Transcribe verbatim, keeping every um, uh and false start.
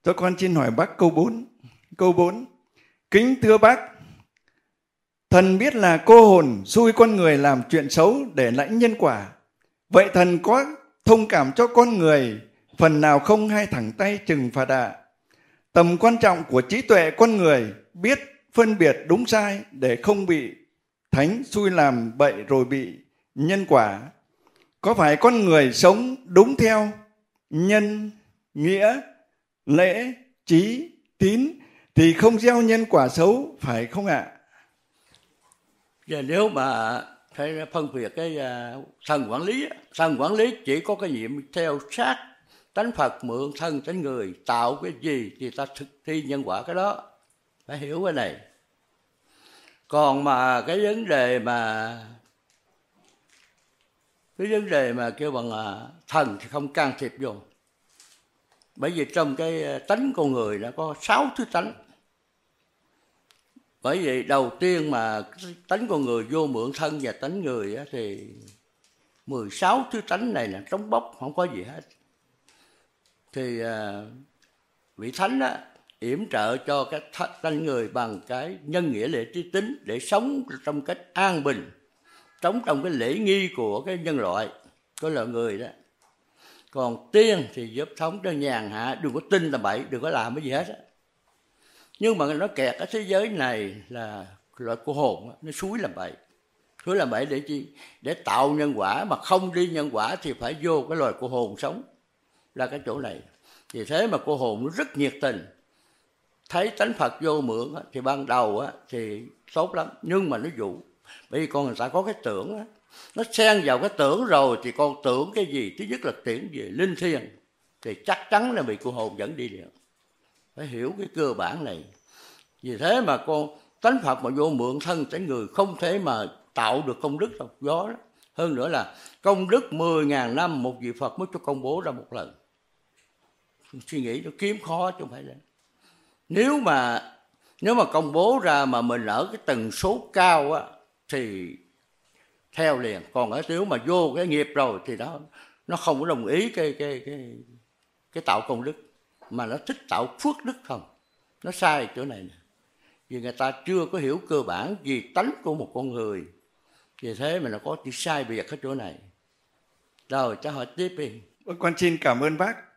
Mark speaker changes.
Speaker 1: Cho con xin hỏi bác câu bốn. Câu bốn. Kính thưa bác, thần biết là cô hồn xui con người làm chuyện xấu để lãnh nhân quả. Vậy thần có thông cảm cho con người phần nào không hay thẳng tay trừng phạt ạ? Tầm quan trọng của trí tuệ con người biết phân biệt đúng sai để không bị thánh xui làm bậy rồi bị nhân quả. Có phải con người sống đúng theo nhân, nghĩa, lễ, trí, tín thì không gieo nhân quả xấu, phải không ạ?
Speaker 2: Và nếu mà phải phân biệt cái uh, thần quản lý, thần quản lý chỉ có cái nhiệm theo sát tánh Phật mượn thân tánh người tạo cái gì thì ta thực thi nhân quả cái đó, phải hiểu cái này. Còn mà cái vấn đề mà cái vấn đề mà kêu bằng uh, thần thì không can thiệp vô, bởi vì trong cái tánh con người nó có sáu thứ tánh. Bởi vì đầu tiên mà tánh con người vô mượn thân và tánh người á, thì mười sáu thứ tánh này là trống bốc, không có gì hết. Thì à, vị thánh á, yểm trợ cho cái tánh người bằng cái nhân nghĩa lễ trí tính để sống trong cách an bình, sống trong cái lễ nghi của cái nhân loại, của loài người đó. Còn tiên thì giúp sống cho nhàn hạ, đừng có tin là bậy, đừng có làm cái gì hết á. Nhưng mà nó kẹt ở thế giới này là loại cô hồn, nó xúi làm bậy. Xúi làm bậy để chi? Để tạo nhân quả, mà không đi nhân quả thì phải vô cái loài cô hồn sống. Là cái chỗ này. Vì thế mà cô hồn nó rất nhiệt tình. Thấy tánh Phật vô mượn thì ban đầu thì tốt lắm, nhưng mà nó dụ. Bởi vì con người ta có cái tưởng đó. Nó xen vào cái tưởng rồi thì con tưởng cái gì? Thứ nhất là tưởng về linh thiêng, thì chắc chắn là bị cô hồn dẫn đi được. Phải hiểu cái cơ bản này. Vì thế mà con tánh Phật mà vô mượn thân tánh người không thể mà tạo được công đức đâu. Đó. Hơn nữa là công đức mười ngàn năm một vị Phật mới cho công bố ra một lần. Suy nghĩ nó kiếm khó chứ không phải là. Nếu mà nếu mà công bố ra mà mình ở cái tần số cao á thì theo liền. Còn ở nếu mà vô cái nghiệp rồi thì nó nó không có đồng ý cái cái cái cái tạo công đức, mà nó thích tạo phước đức không. Nó sai chỗ này nè. Vì người ta chưa có hiểu cơ bản gì tánh của một con người. Vì thế mà nó có chữ sai biệt ở chỗ này. Rồi, cho hỏi tiếp đi.
Speaker 1: Con xin cảm ơn bác.